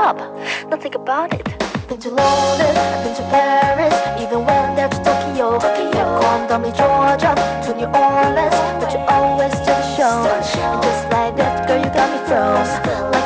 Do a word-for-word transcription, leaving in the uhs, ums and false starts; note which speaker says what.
Speaker 1: up. Now think about it. Been to London, been to Paris, even went there to Tokyo. Tokyo. Condom Georgia, to New Orleans, but you always to the show. And just like that, girl, you got me froze.